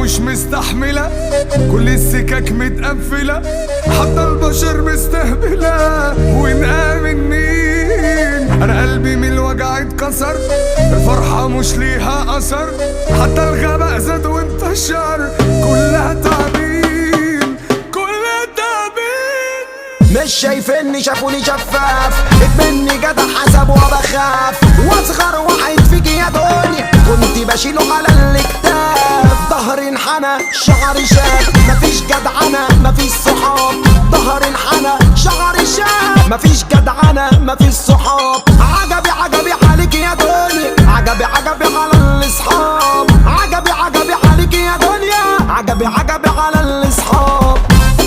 مش مستحملة، كل السكك متقفلة، حتى البشر مستهبلة. ونآمن مين؟ أنا قلبي من الوجع اتكسر، الفرحة مش ليها أثر، حتى الغباء زاد وانتشر. كلها تعبين، كلها تعبين. مش شايفني شافوني شفاف، اتمني جدع حسب وبخاف، واصغر واحد فيكي يا دنيا كنت بشيله على الاكتاف. ظهري انحنى شعري شاب، مفيش جدعنة مفيش صحاب. ظهري انحنى شعري شاب، مفيش جدعنة مفيش صحاب. عجبي عجبي حالك يا دنيا، عجبي عجبي على الاصحاب. عجبي عجبي حالك يا دنيا، عجبي عجبي على الاصحاب.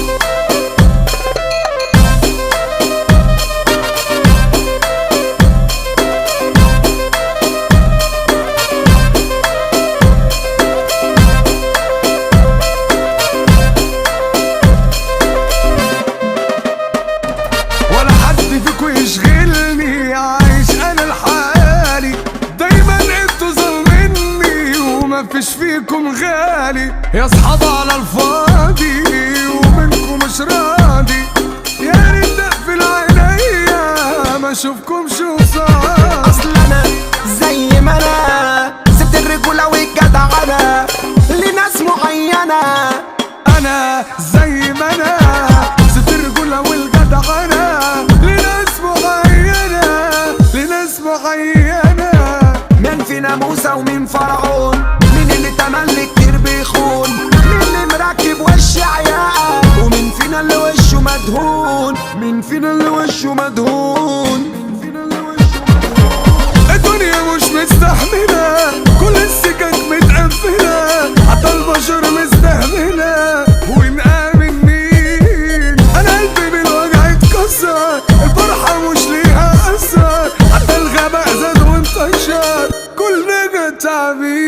يشغلني عايش انا لحالي، دايما انتوا ظالميني ومفيش فيكم غالي. يا اصحاب على الفاضي ومنكم مش راضي، يا ريت اقفل عينيا ما اشوفكمش قصادي. اصل انا زي ما انا سبت الرجوله والجدعنه لناس معينه. انا زي ما انا سبت الرجوله والجدعنه لناس معينة. مين فينا موسى ومين فرعون؟ مين اللي تملك كتير بيخون؟ مين اللي مركب وش عياء؟ ومين فينا اللي وشه مدهون؟ مين فينا اللي وشه مدهون؟ الدنيا مش مستحملة، كل السكك متقفلة، حتى البشر مستهبلة. ونآمن مين؟ أنا قلبي بالوجع اتكسر، الفرحة مش ليها أثر، حتى الغباء زاد وانتشر. كلنا تعبين.